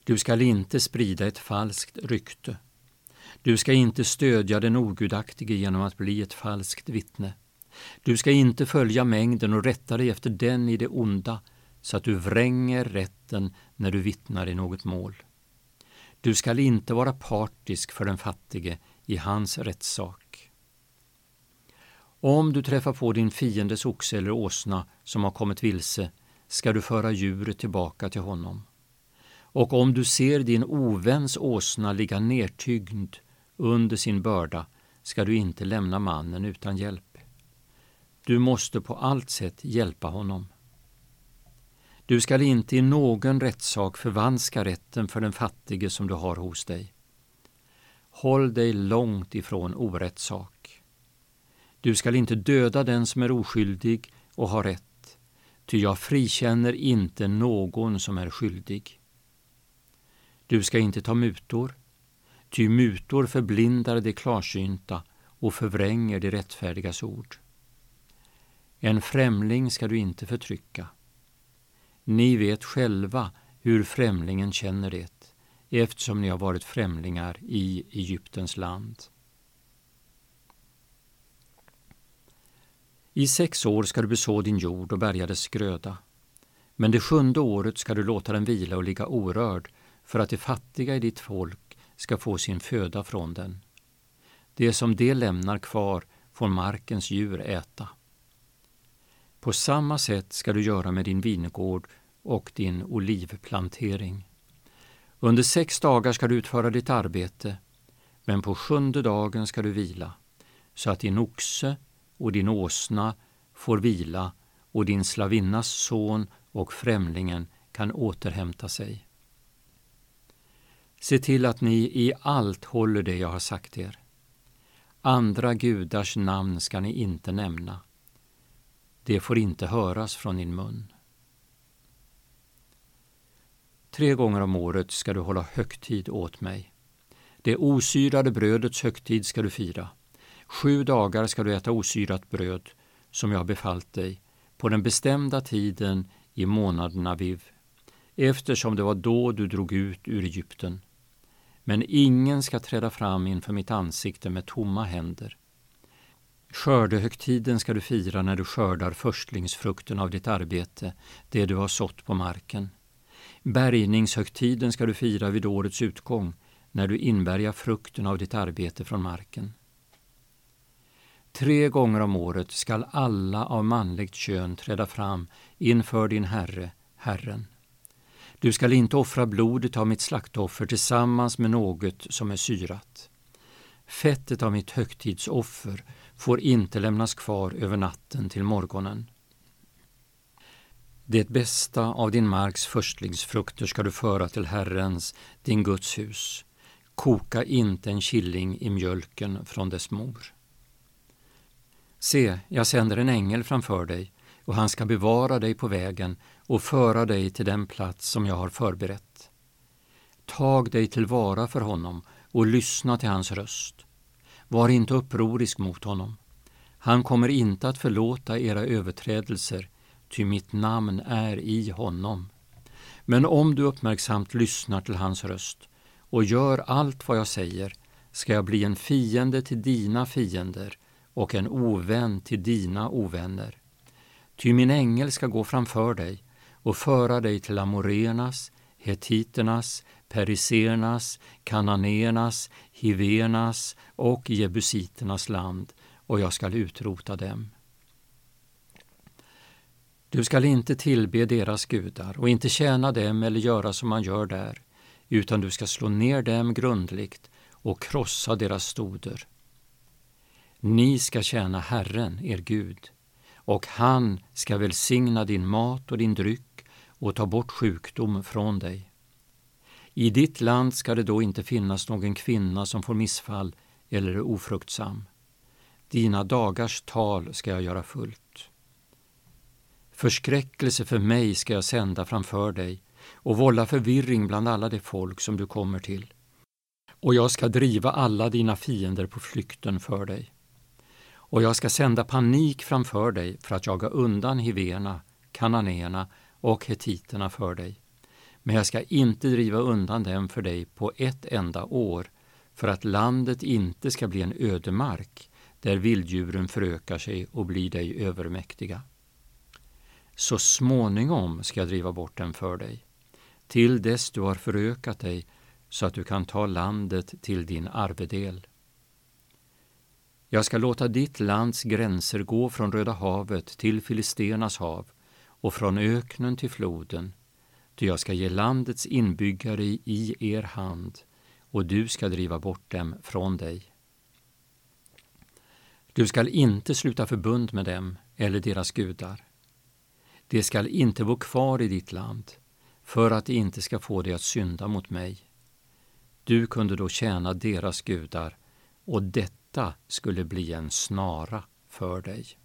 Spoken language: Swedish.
Du skall inte sprida ett falskt rykte. Du ska inte stödja den ogudaktige genom att bli ett falskt vittne. Du ska inte följa mängden och rätta dig efter den i det onda, så att du vränger rätten när du vittnar i något mål. Du skall inte vara partisk för den fattige i hans rättssak. Om du träffar på din fiendes oxe eller åsna som har kommit vilse, ska du föra djuret tillbaka till honom. Och om du ser din oväns åsna ligga nertyngd under sin börda, ska du inte lämna mannen utan hjälp. Du måste på allt sätt hjälpa honom. Du skall inte i någon rättssak förvanska rätten för den fattige som du har hos dig. Håll dig långt ifrån orättsak. Du skall inte döda den som är oskyldig och har rätt, ty jag frikänner inte någon som är skyldig. Du ska inte ta mutor, ty mutor förblindar de klarsynta och förvränger de rättfärdigas ord. En främling ska du inte förtrycka. Ni vet själva hur främlingen känner det, eftersom ni har varit främlingar i Egyptens land. I 6 år ska du beså din jord och bärga dess gröda. Men det 7:e året ska du låta den vila och ligga orörd, för att de fattiga i ditt folk ska få sin föda från den. Det som de lämnar kvar får markens djur äta. På samma sätt ska du göra med din vingård och din olivplantering. Under 6 dagar ska du utföra ditt arbete, men på 7:e dagen ska du vila, så att din oxe och din åsna får vila och din slavinnas son och främlingen kan återhämta sig. Se till att ni i allt håller det jag har sagt er. Andra gudars namn ska ni inte nämna. Det får inte höras från din mun. 3 gånger om året ska du hålla högtid åt mig. Det osyrade brödets högtid ska du fira. 7 dagar ska du äta osyrat bröd, som jag har befallt dig, på den bestämda tiden i månaden Aviv, eftersom det var då du drog ut ur Egypten. Men ingen ska träda fram inför mitt ansikte med tomma händer. Skördehögtiden ska du fira när du skördar förstlingsfrukten av ditt arbete, det du har sått på marken. Bärgningshögtiden ska du fira vid årets utgång, när du inbärgar frukten av ditt arbete från marken. 3 gånger om året skall alla av manligt kön träda fram inför din Herre, Herren. Du skall inte offra blodet av mitt slaktoffer tillsammans med något som är syrat. Fettet av mitt högtidsoffer får inte lämnas kvar över natten till morgonen. Det bästa av din marks förstlingsfrukter ska du föra till Herrens, din Guds hus. Koka inte en killing i mjölken från dess mor. Se, jag sänder en ängel framför dig, och han ska bevara dig på vägen och föra dig till den plats som jag har förberett. Tag dig tillvara för honom och lyssna till hans röst. Var inte upprorisk mot honom. Han kommer inte att förlåta era överträdelser, ty mitt namn är i honom. Men om du uppmärksamt lyssnar till hans röst och gör allt vad jag säger, ska jag bli en fiende till dina fiender och en ovän till dina ovänner. Ty min ängel ska gå framför dig och föra dig till amoreernas, hetiternas, perisernas, kananéernas, hivernas och jebusiternas land, och jag skall utrota dem. Du skall inte tillbe deras gudar och inte tjäna dem eller göra som man gör där, utan du ska slå ner dem grundligt och krossa deras stoder. Ni ska tjäna Herren, er Gud, och han ska välsigna din mat och din dryck och ta bort sjukdom från dig. I ditt land ska det då inte finnas någon kvinna som får missfall eller är ofruktsam. Dina dagars tal ska jag göra fullt. Förskräckelse för mig ska jag sända framför dig och vålla förvirring bland alla de folk som du kommer till. Och jag ska driva alla dina fiender på flykten för dig. Och jag ska sända panik framför dig för att jaga undan hiverna, kananéerna och hetiterna för dig. Men jag ska inte driva undan dem för dig på ett enda år, för att landet inte ska bli en ödemark där vilddjuren förökar sig och blir dig övermäktiga. Så småningom ska jag driva bort dem för dig, till dess du har förökat dig så att du kan ta landet till din arvedel. Jag ska låta ditt lands gränser gå från Röda havet till Filisternas hav och från öknen till floden, ty jag ska ge landets inbyggare i er hand, och du ska driva bort dem från dig. Du skall inte sluta förbund med dem eller deras gudar. De skall inte bo kvar i ditt land, för att de inte ska få dig att synda mot mig. Du kunde då tjäna deras gudar, och detta skulle bli en snara för dig.